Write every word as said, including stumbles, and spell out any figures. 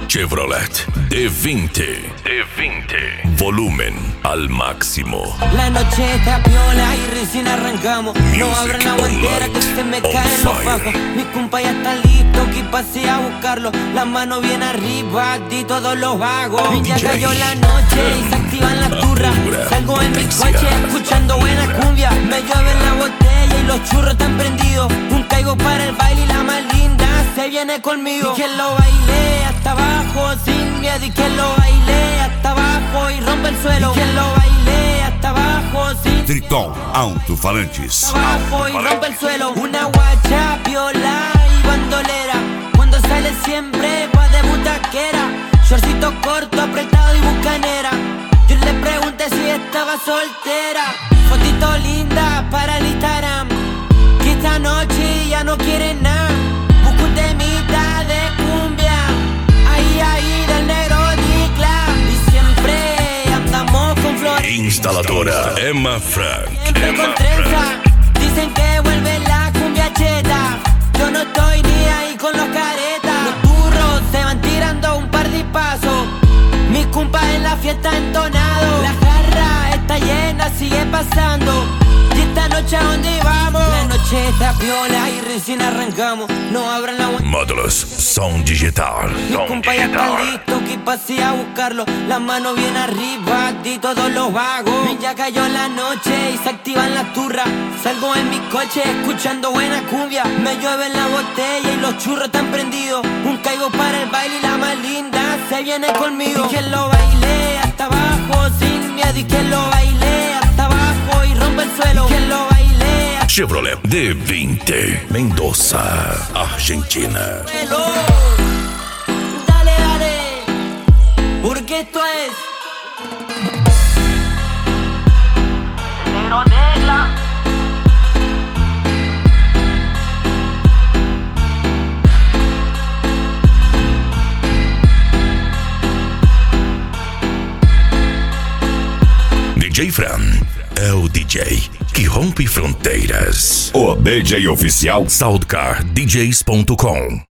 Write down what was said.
Chevrolet D veinte. D veinte. Volumen al máximo. La noche está piola y recién arrancamos. Music No abran la guantera que se me on caen los fire. fajos. Mi compa ya está listo, que pasé a buscarlo. La mano bien arriba, di todos los vagos. Ya D J. cayó la noche y se activan las turras. Pura Salgo en mi potencia. coche escuchando buena cumbia. Me llueven la botella y los churros están prendidos. Un caigo para el baile y la más linda se viene conmigo. Y que lo baile hasta abajo sin miedo. Y que lo baile hasta abajo y rompe el suelo. Y que lo baile hasta abajo sin Triton Alto-Falantes. hasta abajo y rompe el suelo. Una guacha, piola y bandolera. Cuando sale siempre va de butaquera. Shortcito corto, apretado y bucanera. Yo le pregunté si estaba soltera. Fotito linda para el Instagram. Que esta noche ya no quiere nada. Busco un temita de cumbia. Ahí, ahí del negro Dicla. Y siempre andamos con flores. Instaladora Emma Frank. Siempre Emma con Frank. trenza. Dicen que vuelve la cumbia cheta. Yo no estoy ni ahí con los caretas. Los turros se van tirando un par de pasos. Mis compas en la fiesta entonado. La jarra está llena, sigue pasando. Y esta noche a dónde vamos. La noche está piola y recién arrancamos. No abran la guantera. Módulos Som Digital. Mi Som compa ya está Digital. listo, que pasé a buscarlo. La mano bien arriba, di todos los vagos. Ya cayó la noche y se activan las turras. Salgo en mi coche escuchando buena cumbia. Me llueven la botella y los churros están prendidos. Un caigo para el baile y la más linda se viene conmigo. Y que lo baile hasta abajo sin miedo. Y que lo baile hasta abajo y rompe el suelo. Y que lo baile hasta Chevrolet D veinte. Mendoza, Argentina. el suelo. Dale, dale, porque esto es Negro Negla. D J Fran é o D J que rompe fronteiras. O D J oficial Soundcar D Js ponto com